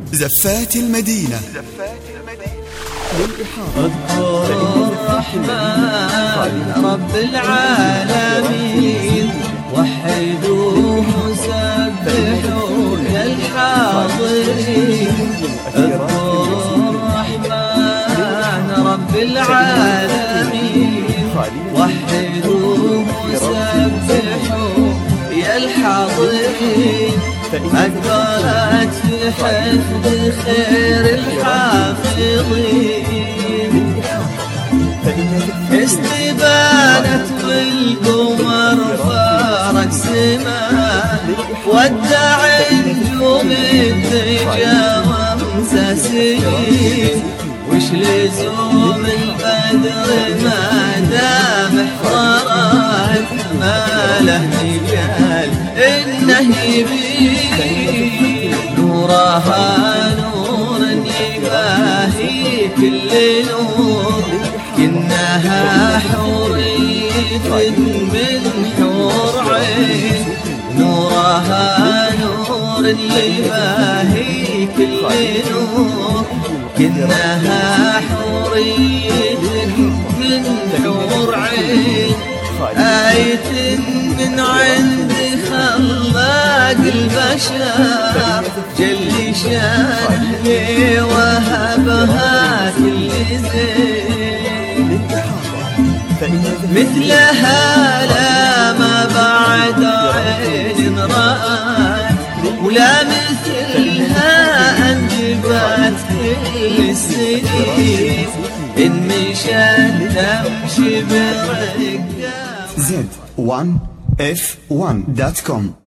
زفات المدينة. اذكر الرحمن رب العالمين، وحدوه وسبحوا يا الحاضرين. اذكر الرحمن رب العالمين، وحدوه وسبحوا يا الحاضرين. أقبلت في حفظ خير الحافظين، استبانت والقمر فارق سما، ودع النجوم الدجى ومساسين. وش لزوم البدر ما دام احضرت، ما له مجال انه يبين. نورها نور يباهي كل نور، كنها حورية من حور عين. نورها نور يباهي كل نور، كنها حورية من حور عين. آية من عند خلاق البشر، جل شانه وهبها كل زين. مثلها لا ما بعد عين رأت، ولا مثلها أنجبت كل السنين. إن مشت تمشي برقة. Z1F1.com